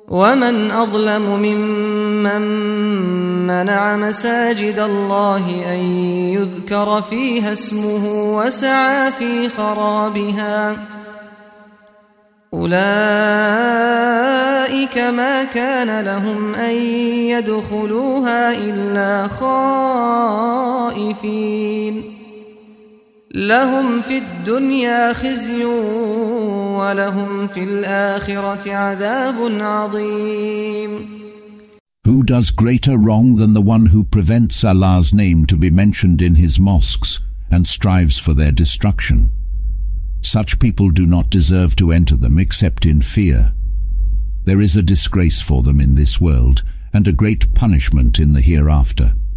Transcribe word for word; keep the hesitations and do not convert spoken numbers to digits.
ومن أظلم ممن منع مساجد الله أن يذكر فيها اسمه وسعى في خرابها أولئك ما كان لهم أن يدخلوها إلا خائفين لهم في الدنيا خزي ولهم في الآخرة عذاب عظيم. Who does greater wrong than the one who prevents Allah's name to be mentioned in his mosques and strives for their destruction? Such people do not deserve to enter them except in fear. There is a disgrace for them in this world and a great punishment in the hereafter.